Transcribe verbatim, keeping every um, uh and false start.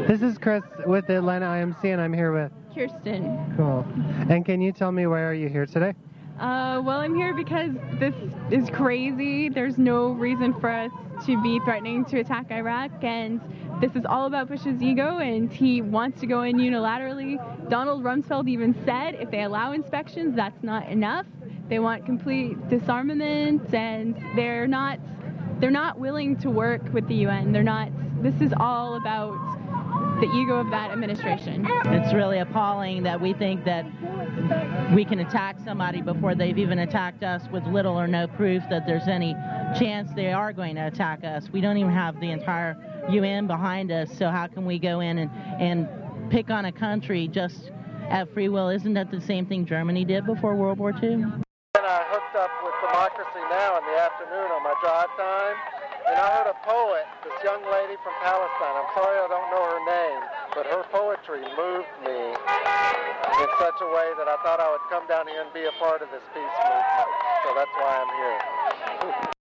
This is Chris with the Atlanta I M C, and I'm here with Kirsten. Cool. And can you tell me why are you here today? Uh, well, I'm here because this is crazy. There's no reason for us to be threatening to attack Iraq, and this is all about Bush's ego, and he wants to go in unilaterally. Donald Rumsfeld even said if they allow inspections, that's not enough. They want complete disarmament, and they're not they're not willing to work with the U N. They're not. This is all about the ego of that administration. It's really appalling that we think that we can attack somebody before they've even attacked us with little or no proof that there's any chance they are going to attack us. We don't even have the entire U N behind us, so how can we go in and, and pick on a country just at free will? Isn't that the same thing Germany did before World War Two? And I hooked up with Democracy Now! In the afternoon on my drive time, and I heard a poet, this young lady from Palestine. I'm sorry I don't know her name, but her poetry moved me in such a way that I thought I would come down here and be a part of this peace movement. So that's why I'm here.